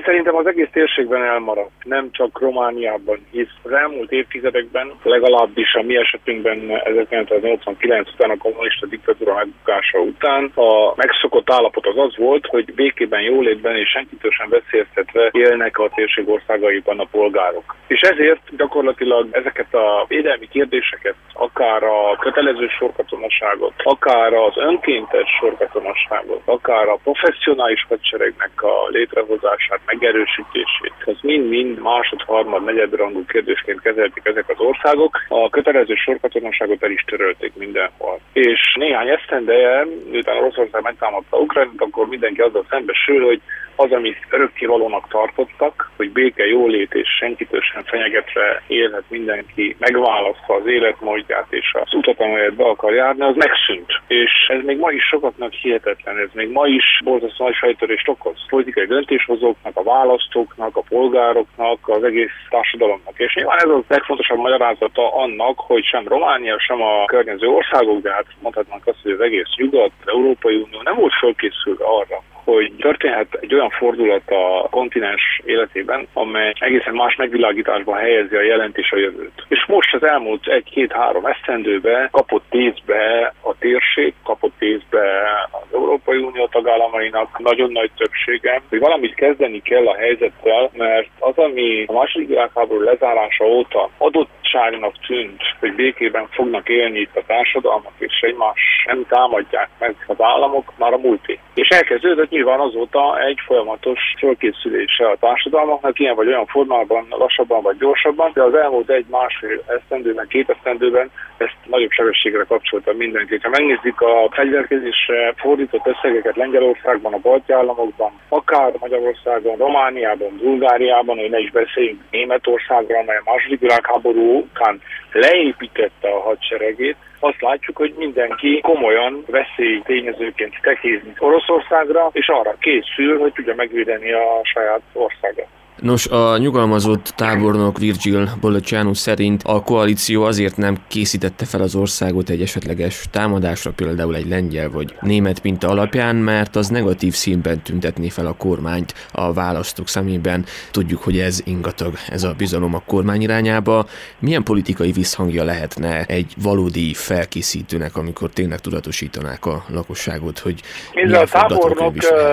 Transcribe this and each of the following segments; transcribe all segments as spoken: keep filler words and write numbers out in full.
szerintem az egész térségben elmaradt, nem csak Romániában, hisz az elmúlt évtizedekben, legalábbis a mi esetünkben ezerkilencszáznyolcvankilenc után, a kommunista diktatúra megbukása után a megszokott állapot az az volt, hogy békében, jólétben és senkitől sem veszélyeztetve élnek a térség országaiban a polgárok. És ezért gyakorlatilag ezeket a védelmi kérdéseket, akár a kötelező sorkatonaságot, akár az önkéntes sorkatonaságot, akár a professzionális hadseregnek a létrehozását, megerősítését, az mind-mind másod, harmad, negyedrangú kérdésként kezelték ezek az országok. A kötelező sorkatonaságot el is törölték mindenhol. És néhány esztendeje, miután Oroszország megtámadta Ukrajnát, akkor mindenki azzal szembesül, hogy az, amit örökkévalónak tartottak, hogy béke, jólét és senkitől sem fenyegetve élhet mindenki, megválasztva az életmódját és az utat, amelyet be akar járni, az megszűnt. És ez még ma is sokaknak hihetetlen, ez még ma is borzasztó nagy fejtörést okoz. Politikai döntéshozóknak, a választóknak, a polgároknak, az egész társadalomnak. És nyilván ez a legfontosabb magyarázata annak, hogy sem Románia, sem a környező országok, de hát mondhatnánk azt, hogy az egész Nyugat, az Európai Unió nem volt fölkészülve arra, hogy történhet egy olyan fordulat a kontinens életében, amely egészen más megvilágításba helyezi a jelent és a jövőt. És most az elmúlt egy-két-három esztendőben kapott tézbe a térség, kapott tézbe az Európai Unió tagállamainak nagyon nagy többsége, hogy valamit kezdeni kell a helyzettel, mert az, ami a második világháború lezárása óta adottságnak tűnt, hogy békében fognak élni itt a társadalmak, és egymás nem támadják meg az államok, már a múlté. És elkezdődött nyilván azóta egy folyamatos fölkészülése a társadalmaknak, ilyen vagy olyan formában, lassabban vagy gyorsabban, de az elmúlt egy-másfél esztendőben, két esztendőben ezt nagyobb sebességre kapcsolta mindenki. Ha megnézzük a fegyverkezésre fordított összegeket Lengyelországban, a balti államokban, akár Magyarországon, Romániában, Bulgáriában, hogy ne is beszéljünk Németországra, amely a második világháború után leépítette a hadseregét, azt látjuk, hogy mindenki komolyan veszélytényezőként tekinti Oroszországra, és arra készül, hogy tudja megvédeni a saját országát. Nos, a nyugalmazott tábornok Virgil Boloceanu szerint a koalíció azért nem készítette fel az országot egy esetleges támadásra, például egy lengyel vagy német minta alapján, mert az negatív színben tüntetné fel a kormányt a választók szemében. Tudjuk, hogy ez ingatag, ez a bizalom a kormány irányába. Milyen politikai visszhangja lehetne egy valódi felkészítőnek, amikor tényleg tudatosítanák a lakosságot, hogy milyen a tábornok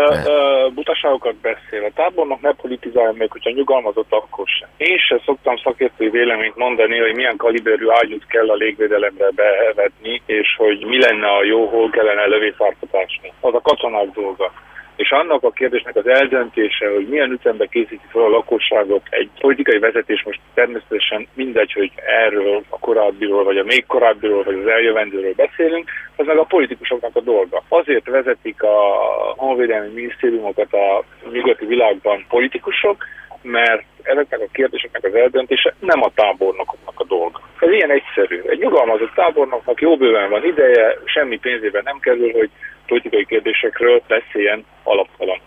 butaságokat beszél. A tábornok ne politizálja meg, hogyha nyugalmazott, akkor sem. Én sem szoktam szakértői véleményt mondani, hogy milyen kaliberű ágyút kell a légvédelemre bevetni, és hogy mi lenne a jó, hol kellene lövészárkat ásni. Az a katonák dolga. És annak a kérdésnek az eldöntése, hogy milyen ütembe készíti fel a lakosságot egy politikai vezetés, most természetesen mindegy, hogy erről a korábbiról, vagy a még korábbiról, vagy az eljövendőről beszélünk, az meg a politikusoknak a dolga. Azért vezetik a honvédelmi minisztériumokat a nyugati világban politikusok, mert ezeknek a kérdéseknek az eldöntése nem a tábornokoknak a dolga. Ez ilyen egyszerű. Egy nyugalmazott tábornoknak jó bőven van ideje, semmi pénzében nem kerül, hogy politikai kérdésekről beszéljen alaptalanul.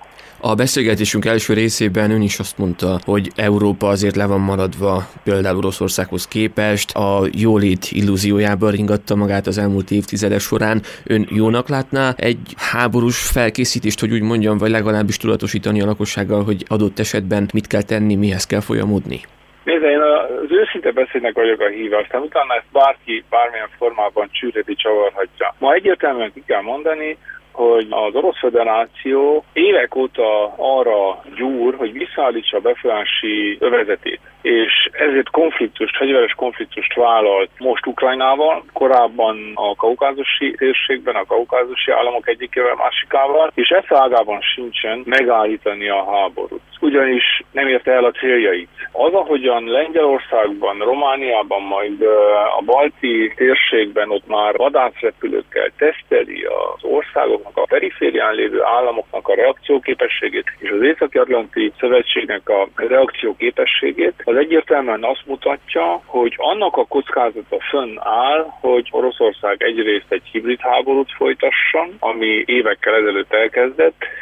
A beszélgetésünk első részében ön is azt mondta, hogy Európa azért le van maradva például Oroszországhoz képest, a jólét illúziójában ringatta magát az elmúlt évtizedek során. Ön jónak látná egy háborús felkészítést, hogy úgy mondjam, vagy legalábbis tudatosítani a lakossággal, hogy adott esetben mit kell tenni, mihez kell folyamodni? Nézd, én az őszinte beszédnek vagyok a híve, aztán utána ezt bárki bármilyen formában csűrheti, csavarhatja. Ma egyértelműen ki kell mondani, hogy az Orosz Föderáció évek óta arra gyúr, hogy visszaállítsa a befolyási övezetét, és ezért konfliktust, fegyveres konfliktust vállalt most Ukrajnával, korábban a kaukázusi térségben, a kaukázusi államok egyikével, másikával, és ezt ágában sincsen megállítani a háborút. Ugyanis nem érte el a céljait. Az, ahogyan Lengyelországban, Romániában, majd a balti térségben ott már vadászrepülőkkel teszteli az országoknak, a periférián lévő államoknak a reakcióképességét, és az Északi-Atlanti Szövetségnek a reakcióképességét, az egyértelműen azt mutatja, hogy annak a kockázata fönnáll, hogy Oroszország egyrészt egy hibrid háborút folytasson, ami évekkel ezelőtt elkezdett,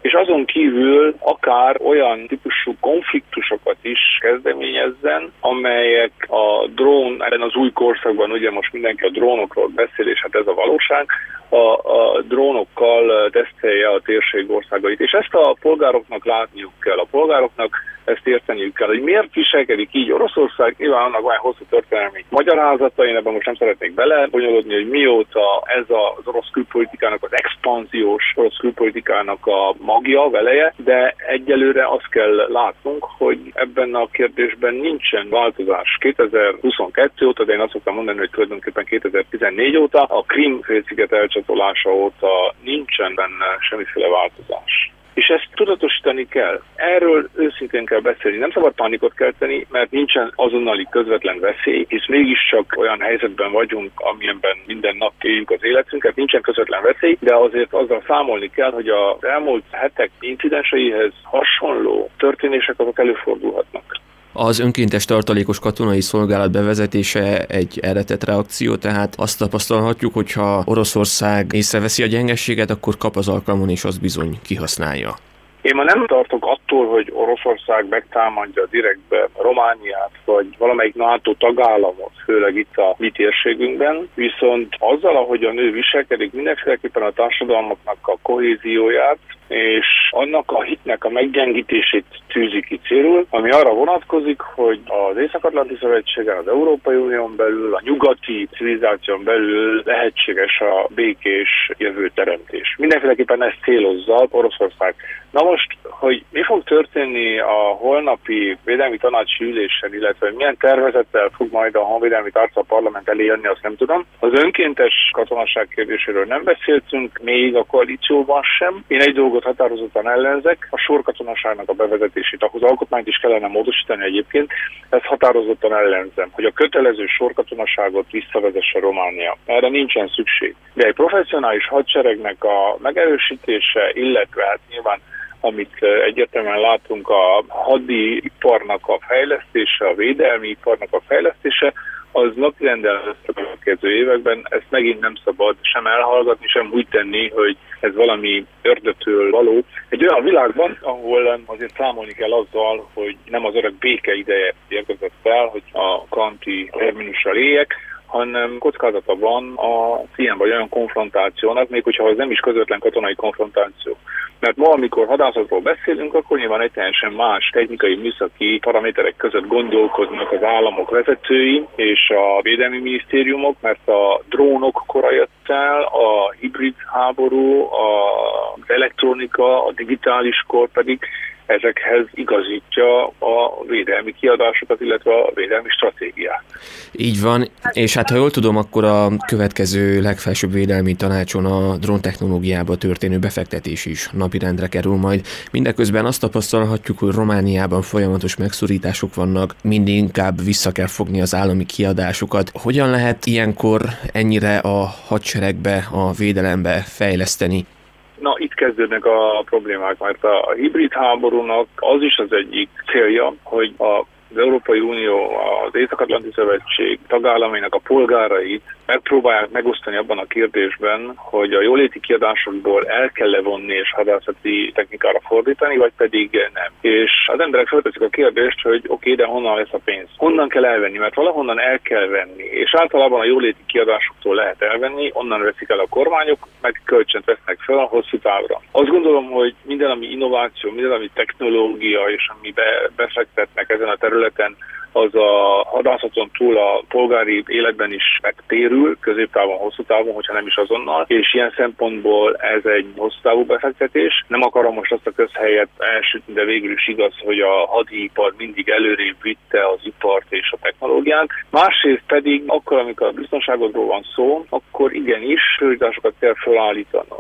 és azon kívül akár olyan típusú konfliktusokat is kezdeményezzen, amelyek a drón, ebben az új korszakban ugye most mindenki a drónokról beszél, és hát ez a valóság, a, a drónokkal tesztelje a térség országait. És ezt a polgároknak látniuk kell, a polgároknak ezt érteniük kell, hogy miért viselkedik így Oroszország. Nyilván annak van hosszú történelmi magyarázata, én ebben most nem szeretnék belebonyolódni, hogy mióta ez az orosz külpolitikának, az expanziós orosz külpolitikának a magja, veleje, de egyelőre azt kell látnunk, hogy ebben a kérdésben nincsen változás. kétezer-huszonkettő óta, de én azt szoktam mondani, hogy tulajdonképpen kétezer-tizennégy óta, a Krím-félsziget elcsatolása óta nincsen benne semmiféle változás. És ezt tudatosítani kell. Erről őszintén kell beszélni. Nem szabad pánikot kelteni, mert nincsen azonnali közvetlen veszély, hisz mégiscsak olyan helyzetben vagyunk, amilyenben minden nap éljük az életünket, nincsen közvetlen veszély, de azért azzal számolni kell, hogy az elmúlt hetek incidenseihez hasonló történések azok előfordulhatnak. Az önkéntes tartalékos katonai szolgálat bevezetése egy eredetett reakció, tehát azt tapasztalhatjuk, hogyha Oroszország észreveszi a gyengességet, akkor kap az alkalmon, és azt bizony kihasználja. Én ma nem tartok attól, hogy Oroszország megtámadja direktbe Romániát, vagy valamelyik NATO tagállamot, főleg itt a mi térségünkben, viszont azzal, ahogy a nő viselkedik, mindenféleképpen a társadalmaknak a kohézióját, és annak a hitnek a meggyengítését tűzi ki célul, ami arra vonatkozik, hogy az Észak-Atlanti Szövetségen, az Európai Unión belül, a nyugati civilizáción belül lehetséges a békés jövőteremtés. Mindenféleképpen ezt célozza Oroszország. Na most, hogy mi fog történni a holnapi védelmi tanácsi ülésen, illetve milyen tervezettel fog majd a honvédelmi tárca a parlament elé jönni, azt nem tudom. Az önkéntes katonaság kérdéséről nem beszéltünk, még a koalícióban sem. Én egy dolgot határozottan ellenzek, a sorkatonaságnak a bevezetését, ahhoz alkotmányt is kellene módosítani egyébként, ezt határozottan ellenzem, hogy a kötelező sorkatonaságot visszavezesse Románia. Erre nincsen szükség. De egy professzionális hadseregnek a megerősítése, illetve hát nyilván amit egyértelműen látunk, a hadiparnak a fejlesztése, a védelmi iparnak a fejlesztése, az napirenden lesz a következő években, ezt megint nem szabad sem elhallgatni, sem úgy tenni, hogy ez valami ördögtől való. Egy olyan világban, ahol azért számolni kell azzal, hogy nem az örök béke ideje érkezett el, hogy a kanti terminussal éljek, hanem kockázata van a ilyen vagy olyan konfrontációnak, még hogyha ez nem is közvetlen katonai konfrontáció. Mert ma, amikor hadászatról beszélünk, akkor nyilván egy teljesen más technikai, műszaki paraméterek között gondolkodnak az államok vezetői és a védelmi minisztériumok, mert a drónok kora jött el, a hibrid háború, az elektronika, a digitális kor pedig ezekhez igazítja a védelmi kiadásokat, illetve a védelmi stratégiát. Így van, és hát ha jól tudom, akkor a következő legfelsőbb védelmi tanácson a dróntechnológiába történő befektetés is napirendre kerül majd. Mindeközben azt tapasztalhatjuk, hogy Romániában folyamatos megszorítások vannak, mindig inkább vissza kell fogni az állami kiadásokat. Hogyan lehet ilyenkor ennyire a hadseregbe, a védelembe fejleszteni? Na, itt kezdődnek a problémák, mert a hibrid háborúnak az is az egyik célja, hogy a az Európai Unió, az Észak-Atlanti Szövetség tagállamainak a polgárait megpróbálják megosztani abban a kérdésben, hogy a jóléti kiadásokból el kell levonni és hadászati technikára fordítani, vagy pedig nem. És az emberek felteszik a kérdést, hogy oké, okay, de honnan lesz a pénz? Honnan kell elvenni? Mert valahonnan el kell venni. És általában a jóléti kiadásoktól lehet elvenni, onnan veszik el a kormányok, meg kölcsönt vesznek fel a hosszú távra. Azt gondolom, hogy minden, ami innováció, minden, ami technológia, és ami be, befektetnek ezen a területen, az a hadászaton túl a polgári életben is megtérül, középtávon, hosszú távon, hogyha nem is azonnal, és ilyen szempontból ez egy hosszú távú befektetés. Nem akarom most azt a közhelyet elsütni, de végül is igaz, hogy a hadipar mindig előrébb vitte az ipart és a technológiát. Másrészt pedig akkor, amikor a biztonságodról van szó, akkor igenis prioritásokat kell felállítanod.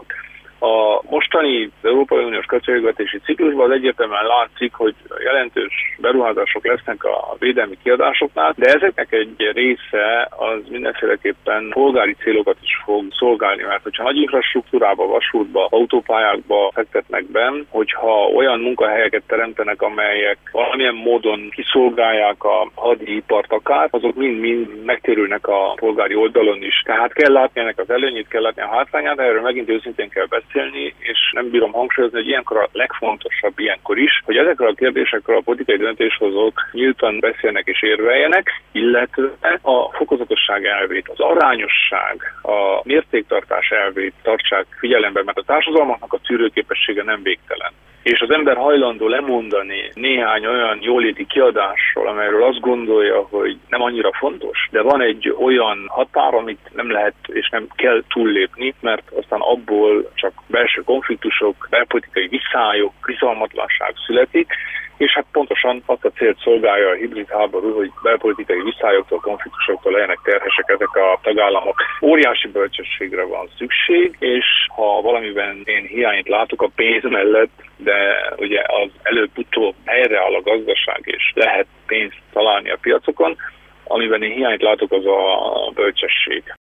A mostani Európai Uniós költségvetési ciklusban az egyértelműen látszik, hogy jelentős beruházások lesznek a védelmi kiadásoknál, de ezeknek egy része az mindenféleképpen polgári célokat is fog szolgálni, mert hogyha nagy infrastruktúrába, vasútba, autópályákba fektetnek be, hogyha olyan munkahelyeket teremtenek, amelyek valamilyen módon kiszolgálják a hadipart akár, azok mind-mind megtérülnek a polgári oldalon is. Tehát kell látni ennek az előnyét, kell látni a hátrányát, erről megint őszintén kell beszélni. beszélni, és nem bírom hangsúlyozni, hogy ilyenkor a legfontosabb ilyenkor is, hogy ezekről a kérdésekről a politikai döntéshozók nyíltan beszélnek és érveljenek, illetve a fokozatosság elvét, az arányosság, a mértéktartás elvét tartsák figyelembe, mert a társadalmaknak a tűrőképessége nem végtelen. És az ember hajlandó lemondani néhány olyan jóléti kiadásról, amelyről azt gondolja, hogy nem annyira fontos, de van egy olyan határ, amit nem lehet és nem kell túllépni, mert aztán abból csak belső konfliktusok, belpolitikai viszályok, bizalmatlanság születik, és hát pontosan azt a célt szolgálja a hibrid háború, hogy belpolitikai viszályoktól, konfliktusoktól legyenek terhesek ezek a tagállamok. Óriási bölcsességre van szükség, és ha valamiben én hiányt látok a pénz mellett, de ugye az előbb-utóbb helyreáll a gazdaság, és lehet pénzt találni a piacokon, amiben én hiányt látok, az a bölcsesség.